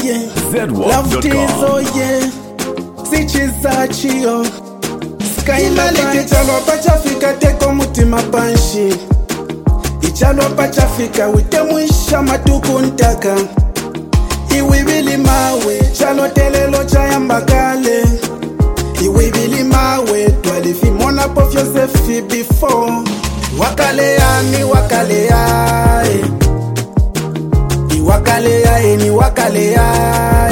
yeah. Love this, oh yeah. Sichizachio. Imalite chalo pachafika teko mutima panshi. Ichalo pachafika wite mwisha matuku ntaka. Iwibili mawe chalo telelo chayamba kale. Iwibili mawe twalifi mona pof Yosefi before. Wakalea ni wakalea Iwakalea ni wakalea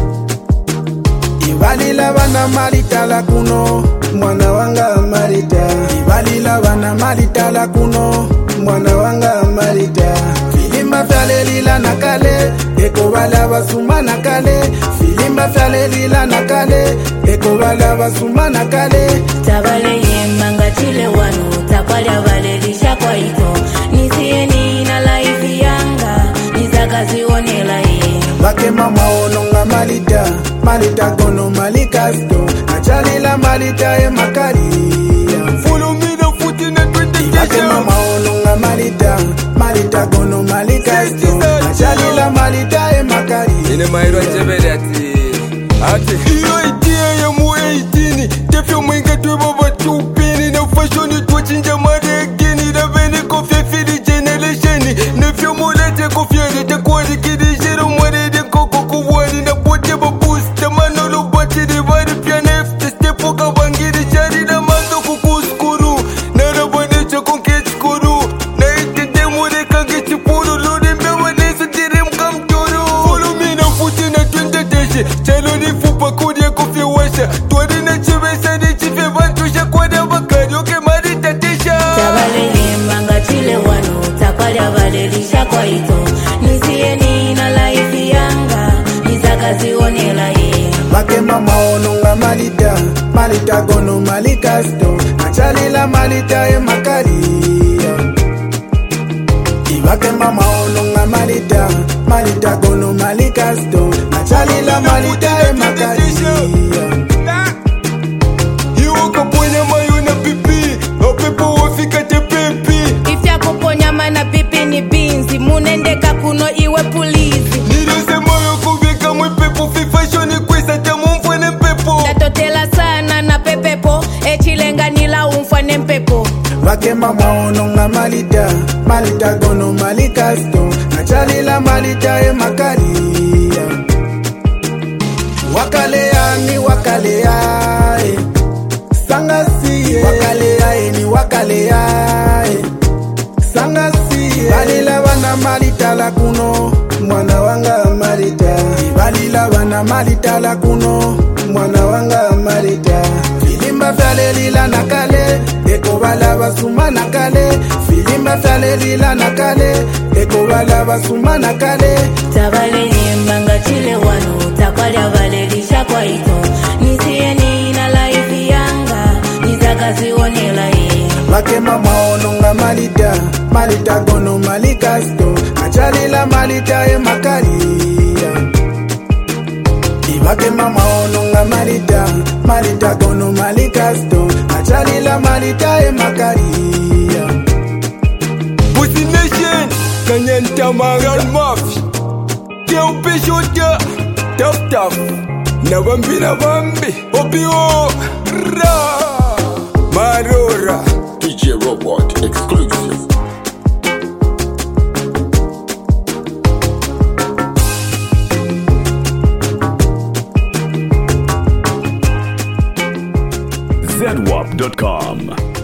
Ibalila bana malita la kuno mwana wanga marita. Ibalila bana malita la kuno mwana wanga marita. Filimba fyale lila nakale eko bala basuma nakale. Filimba fyale lila nakale eko bala basuma nakale. Tabale yemanga chile wanu takwalya balelisha kwa ito. Nisieni na life yanga nizakazi onela ye. Bake mama ononga malita, malita gono malikasto. Achalila malita makari. Follow me the foot in the 20 Bake mama ononga malita, malita gono malikasto. Achalila malita makari. Ine mairo jebedati. Ati iyo idea ya mu 18. Tefyo mwinga tuwa batupini. Na fashion itwachinja maregini. Na veni kofya fili generation. Nefyo mulete kofya nite kwa rikidi. Jero mwarede koko kuwani. Na bote babusta manolo bati divari pia nefte. Stepo kabangiri jari na mando kukuskuru. Na rabanecha konkechkuru. Na itende mwere kange chipuru. Lode mbewa nesa direm kamturu. Follow me na futi na twende deshe. Chalo ni fupa kudia kufya washa. Tuwadi na chibesa ni chife bantusha kwa da bakari. Oke marita tesha. Tabale yemanga chile wanu takwalya balelisha kwa ito. Nisieni na life yanga nizakazi onela ye. Bake mama ononga malita, malita gono malikasto. Achalila malita makari. Ibake mama ononga malita, malita gono malikasto. Achalila malita makari. Iwo kaponya mayo na pipi. Opepo wafika te pepi. Ifya kuponya mana pipi ni binzi. Munendeka kuno iwe pulizi. Nirose moyo kubika mwepepo. Fifashoni kwesa tamu mfwane mpepo. Tatotela sana na pepepo. Echilenga nila umfwane mpepo. Bake mama ononga malita, malita gono malikasto. Achalila malita makari. Wakalea ni wakalea Sangasi wakalea ni wakalea Sangasi balila bana malita la kuno mwana wanga marita. Balila bana malita la kuno mwana wanga marita. Filimba fyale lila nakale eko bala basuma nakale. Filimba fyale lila nakale eko bala basuma nakale. Tabale yemanga chile wanu takwalya balelisha kwa ito. Nisieni na life yanga nizakazi onela ye. Bake mama ononga malita, malita gono malikasto. Achalila malita makari. Ibake mama ononga malita, malita gono malikasto. Achalila malita makari. Pussy Nation, Kanyanta Maran Mafi. Teo Peshoja, tough. Nabambi, Opio, Ra, Marora. DJ Robot exclusive. ZWAP.com